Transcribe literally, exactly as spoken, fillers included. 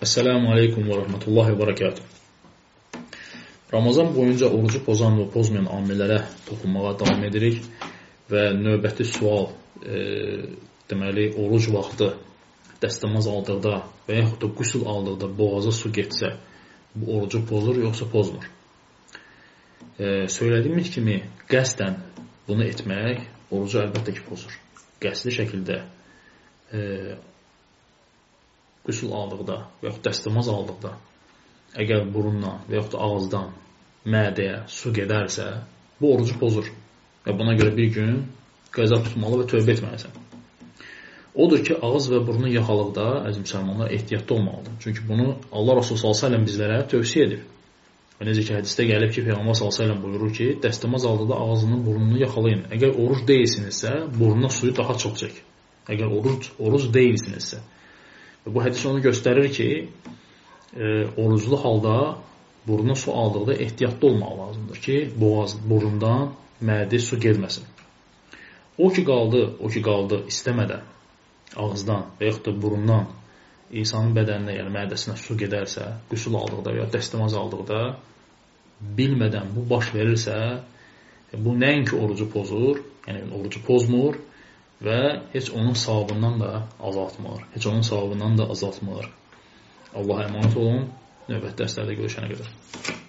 Esselamu Aleyküm və Rəhmətullahi və Bərəkatuhu. Ramazan boyunca orucu pozan və pozmayan amillərə toxunmağa davam edirik və növbəti sual, e, deməli, oruc vaxtı dəstəmaz aldıqda və yaxud da qüsul aldıqda boğaza su getsə, bu orucu pozur, yoxsa pozmur? E, söylədiyimiz kimi, qəsdən bunu etmək orucu əlbəttə ki pozur. Qəsdi şəkildə e, qüsul aldıqda və yaxud dəstəmaz aldıqda əgər burundan və yaxud da ağızdan mədəyə su gedərsə, bu orucu pozur və buna görə bir gün qəza tutmalı və tövbə etməlisən. Odur ki, ağız və burnu yaxalıqda əziz müsəlmanlar ehtiyatlı olmalıdır. Çünki bunu Allah Rasulü sallallahu əleyhi və səlləm bizlərə tövsiyə edir. Və necə ki, hədisdə gəlib ki, Peyğəmbər sallallahu əleyhi və səlləm buyurur ki, dəstəmaz aldıqda ağzını, burnunu yaxalayın. Əgər oruc deyilsinizsə, burnuna suyu daha çox çək. Əgər oruc, oruc deyilsinizsə. Və bu hədis onu göstərir ki, e, oruclu halda buruna su aldıqda ehtiyatlı olmaq lazımdır ki, boğaz, burundan mədə su gelməsin. O ki qaldı, o ki qaldı istəmədən ağızdan və yaxud da burundan insanın bədəninə, yəni mədəsinə su gedərsə, qüsul aldıqda və ya dəstəmaz aldıqda bilmədən bu baş verirsə, bu nəinki orucu pozur, yəni orucu pozmur və heç onun savabından da azaltmır. Heç onun savabından da azaltmır. Allah'a əmanət olun. Növbəti dərslərdə görüşənə qədər.